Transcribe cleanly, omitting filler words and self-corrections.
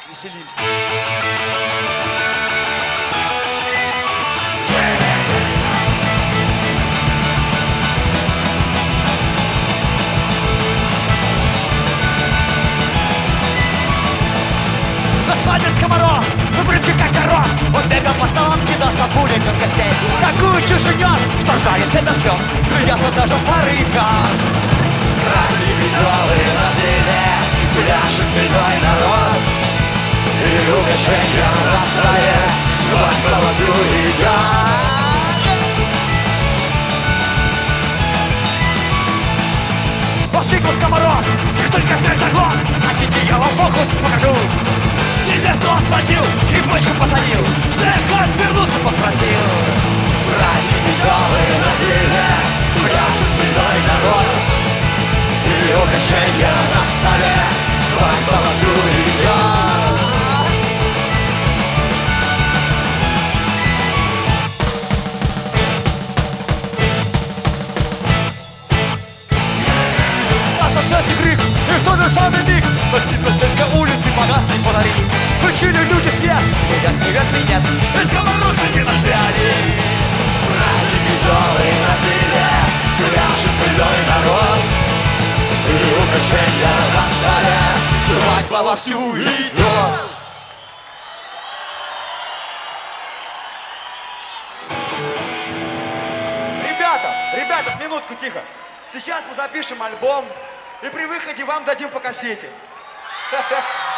Веселимся. На свадьбе скоморох, в брюки как горох. Он бегал по столам, кидался пуликом гостей. Такую чушь нес, что ржали все до слез. Смеялся даже старый пес. Праздник веселый на селе, пляшет хмельной народ. И угощенья на столе, свадьба вовсю идет. Воскликнул скоморох, их только смех заглох. Хотите, я вам фокус покажу? Невесту он схватил и в бочку посадил. Всех отвернуться попросил. Праздник веселый на селе, пляшет хмельной народ. И угощенья на столе, свадьба вовсю идет. Остался крик, и в тот же самый миг над Днепрсельской улицы погасли фонари. Включили люди свет, нет, невесты нет, и скомороха не нашли они. Праздник веселый на селе, пляшет хмельной народ. И угощенья на столе, свадьба вовсю идет. Ребята, минутку, тихо. Сейчас мы запишем альбом, и при выходе вам дадим по кассете.